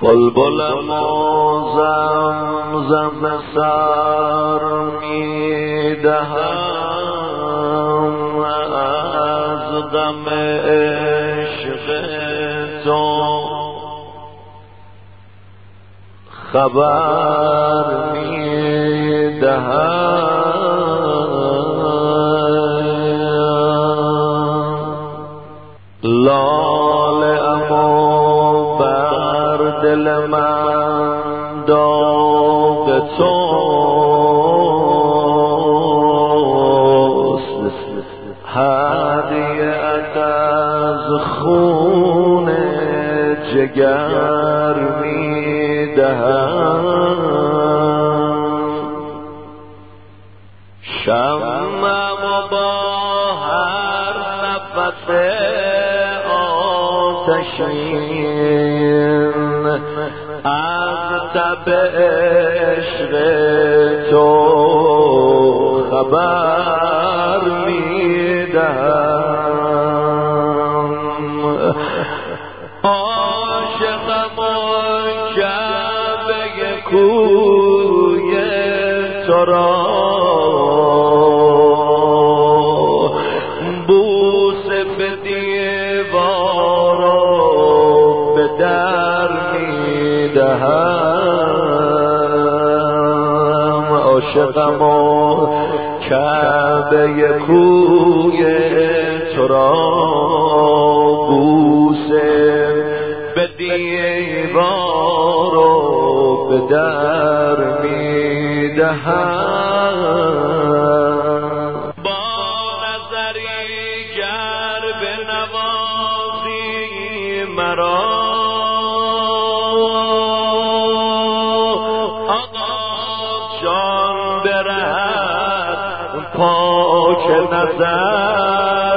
بلبلم و زمزم سر میدهم از غم عشق تو، خبر میدهم لاله اما بر دل من داغ توست، هدیه‌ات از خون جگر میدهم. شمعم با هر نفس آتشین از تب عشق تو خبر میدهم. عاشقم و کعبه کوی تو را بوسه به دیوار و به در میدهم. عاشقم و کعبه کوی تو را بوسه به دیوار و به در میدهم. با نظری گر بنوازی مرا آقا جان برهد پاک نظر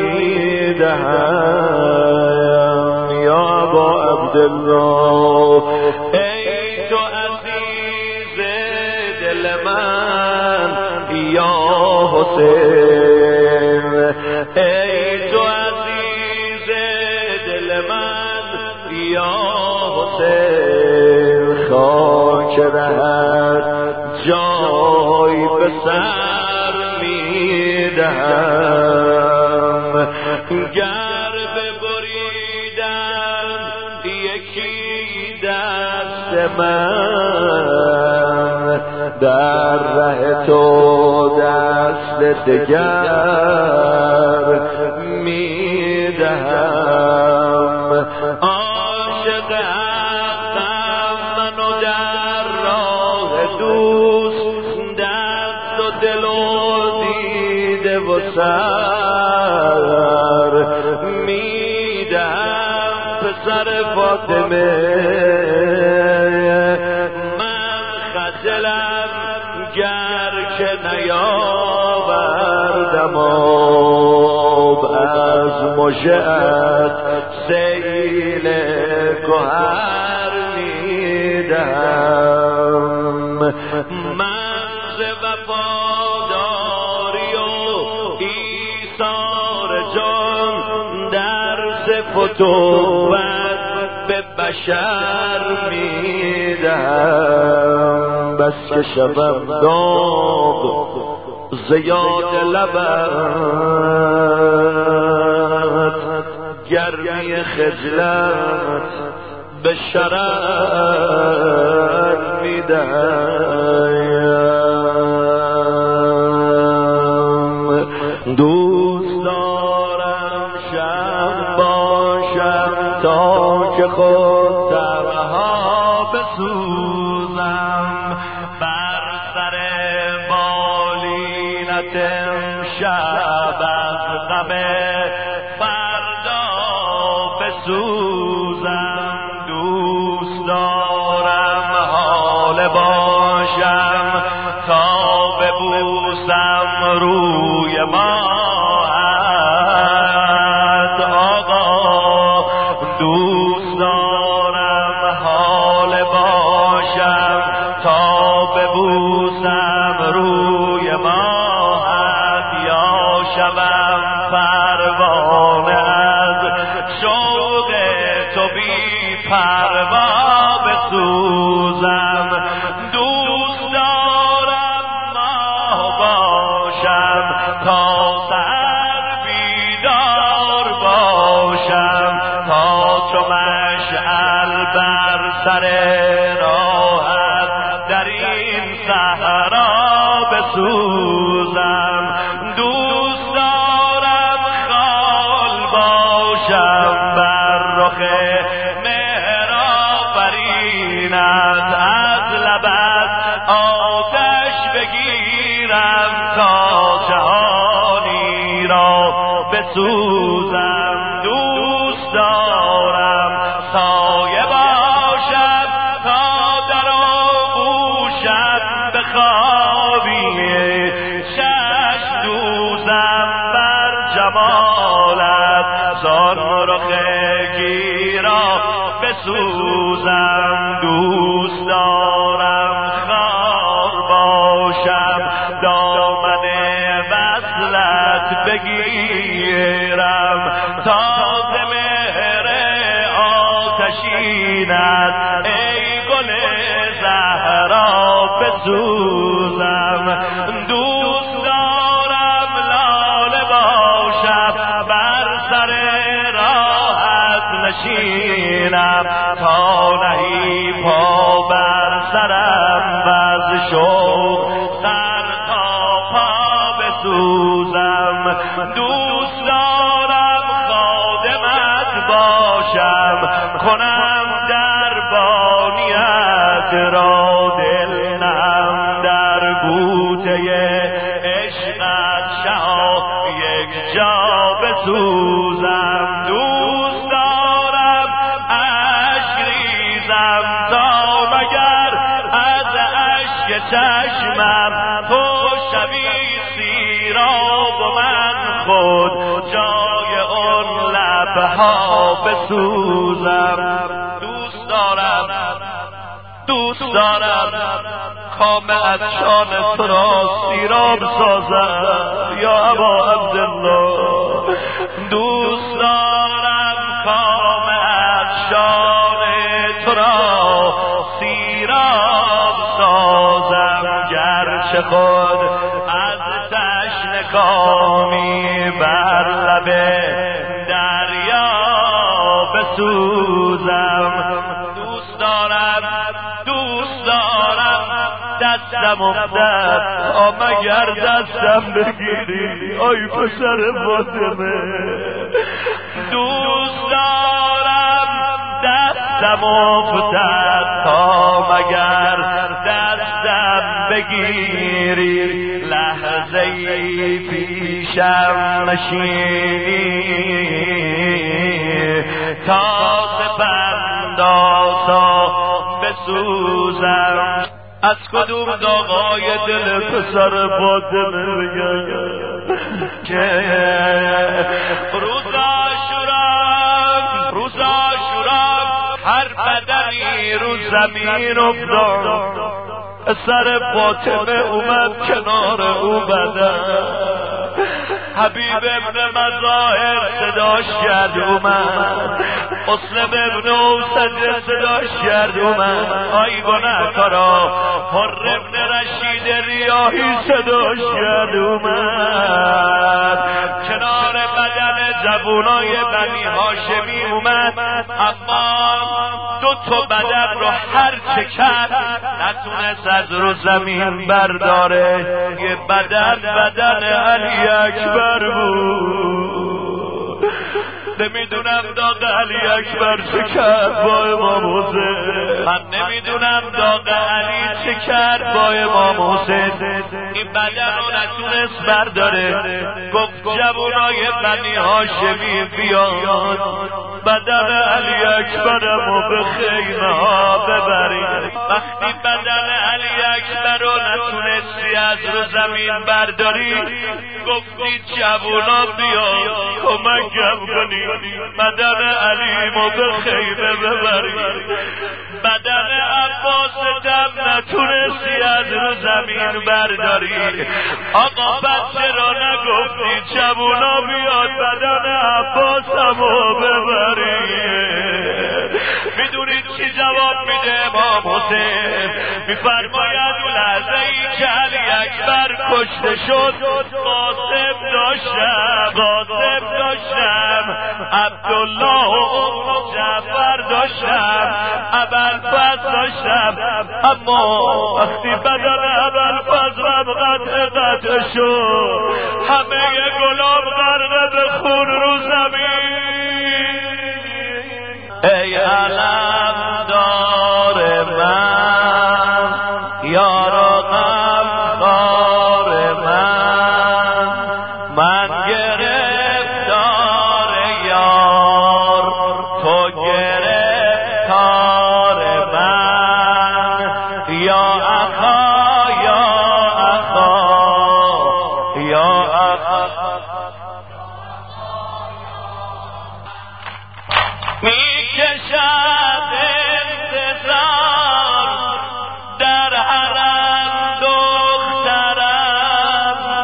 میدهم. یا ابا عبدالله ای تو عزیز دل من، یا حسین ای تو عزیز دل من، یا حسین خاک رهت جای به سر میدهم. گر ببریدن یکی دست من، در ره تو دست دگر میدهم. عاشق حقم من و در راه دوست دست و دل و دیده و سر میدهم. پسر فاطمه من خجلم گر که نیاوردم آب از مژه‌ات سیل گوهر میدهم. من ز وفاداری و ایثار جان درس فتوت به بشر میدهم. بس که شبم داغ زیاد لبت، گرمی خجلت به شرت میدهم. دوست دارم شب باشم تا که خود تنها بسوزم بر سر بالینت امشب از غم فردا بسوزم. دوست دارم حال باشم تا ببوسم روی ماهت آقا. دوست دارم حال باشم تا ببوسم روی ماهت، یا شوم پروانه از شوق تو بی پروا بر سر راحت در این صحرا بسوزم. دوست دارم خال باشم بر رخ مهر آفرینت، از لبت آتش بگیرم تا جهانی را بسوزم. دوست دارم سایه باشم تا در آغوشت بخوابی، چشم دوزم بر جمالت زان رخ گیرا بسوزم. دوست دارم خار باشم دامن وصلت بگیرم، تاز مهر آتشینت ای گل زهرا بسوزم. دوست دارم لاله باشم بر سر راحت نشینم، تا نهی پا بر سرم وز شوق سر تا پا بسوزم. دوست دارم خادمت باشم کنم دربانیت را، دل نم در بوته عشقت شها یک جا بسوزم. دوست دارم اشک ریزم تا مگر از اشک چشمم تو شوی سیراب و من خود جای اون لبها بسوزم. دوست دارم کام عطشان تو را سیراب سازم یا ابا عبدالله. دوست دارم کام عطشان تو را سیراب سازم، گرچه خود از تشنه کامی بر لب دریا بسوزم. دوست دارم دستم افتد تا مگر دستم بگیری آی پسر فاطمه. دوست دارم دستم افتد تا مگر دستم بگیری، لحظه‌ای پیشم نشینی تا سپندازا بسوزم. از کدوم داغای دل پسر فاطمه بگم که روز عاشورا هر بدنی رو زمین افتاد، پسر فاطمه اومد کنار او بدن، حبیب ابن مظاهر صداش کرد اومد، مسلم ابن اوسد صداش کرد اومد، آی گنه‌کارا حر ابن رشید ریاحی صداش کرد اومد، کنار بدن جوانای بنی هاشمی اومد، اما دو تا بدن رو هر چه کرد نتونست از رو زمین برداره. یه بدن علی اکبر بود. نمیدونم داغ علی اکبر چه کرد با امام حسین، من نمیدونم داغ علی چه کرد با امام حسین. این بدن رو نتونست برداره، گفت جوانای بنی هاشمی بیان بدن علی اکبرمو به خیمه ها ببرید. وقتی بدن علی اکبر رو نتونستی از رو زمین برداری، گفتی جوونا بیا کمکم کنی بدن علیمو به خیمه ببرید. بدن عباس دم نتونستی از رو زمین برداری، آقا بس چرا نگفتی جوونا بیاد بدن عباسمو ببرید. میدونید چی جواب میده امام حسین؟ میفرماید اون لحظه ای که علی اکبر کشته شد قاسم داشتم عبدالله و جعفر داشتم ابوالفضل داشتم، اما وقتی بدن ابوالفضل قطع شد همه گلاب غرق به خون رو زمین. ای علم دار من یارا غمخوار من گرفتار یار تو گرفتار من یا اخا یا اخا یا اخا میکشد انتظار در حرم دخترم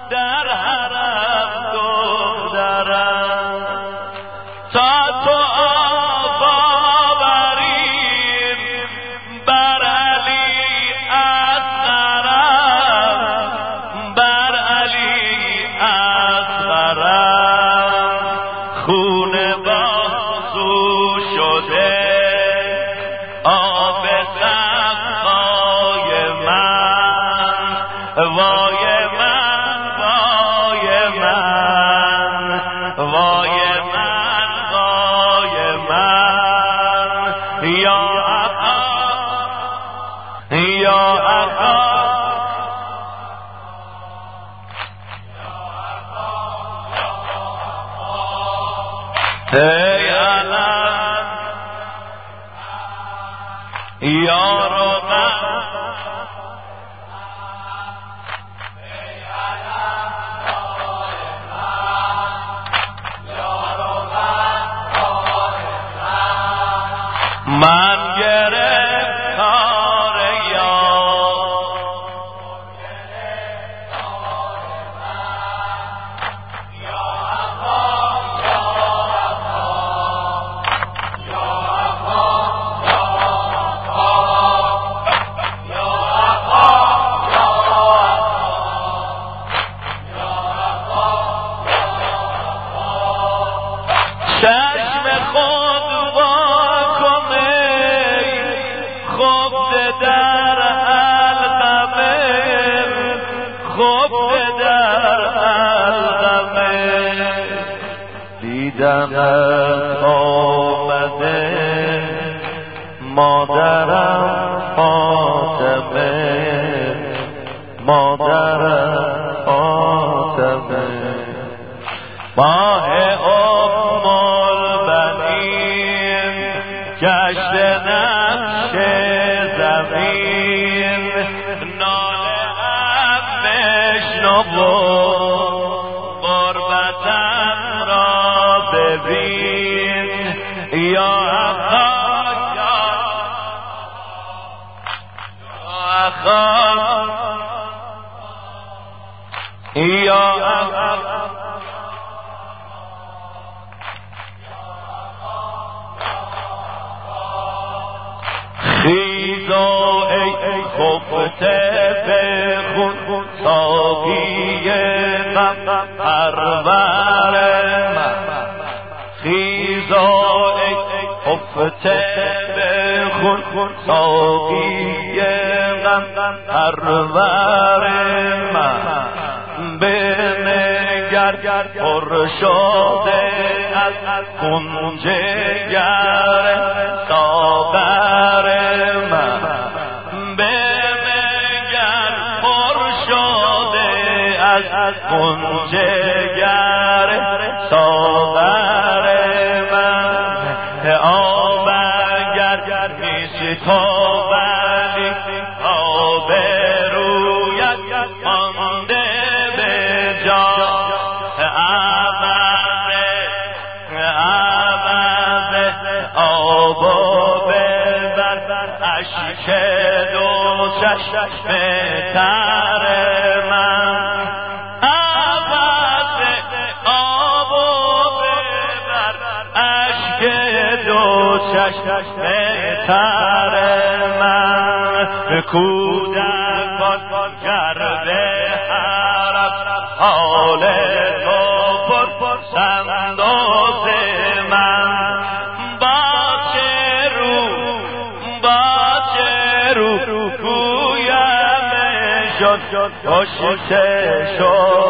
تا تو آقا بریم بر علی اصغرم خون بازو شده آب سقای من وای من وای من وای من وای من یا آقا یا آقا ای علم یارو من گرفتار یار چشم خود واکن خفته در حلقمه دیدمت آمده مادرم فاطمه ماه ام البنین گشت نقش زمین ناله ام بشنو غربتم را ببین یا آقا یا آقا خیزا ای خفته به خون ساقی غم پرور من خیزا ای خفته به خون ساقی غم پرور من بنگر پر شده از خون جگر ساغر من بنگر پر شده از خون جگر ساغر من آب اگر میشی تو ولی آب رویت مانده به جا عوض آبو ببر اشک دو چشم تر من عوض آبو ببر اشک دو چشم تر من کودکان گرده حرف حال تو پرسند از من با چه رو گویم شد کشته شد